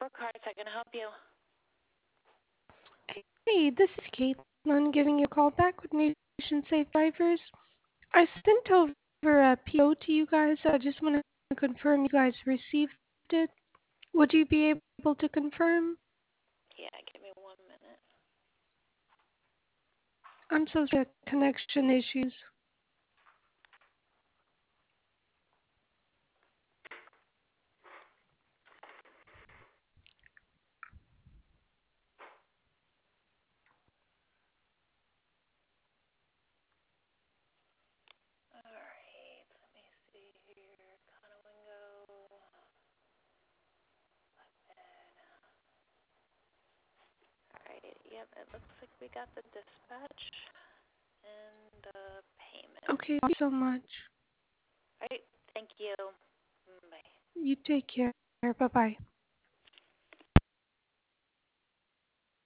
Cards, I can help you. Hey, this is Caitlin giving you a call back with Nation Safe Drivers. I sent over a PO to you guys. I just want to confirm you guys received it. Would you be able to confirm? Yeah, give me 1 minute. I'm so sorry, connection issues. Alright, let me see here. Conowingo. Alright, yep, it looks like we got the dispatch and the payment. Okay, thank you so much. Alright, thank you. Bye. You take care. Bye-bye.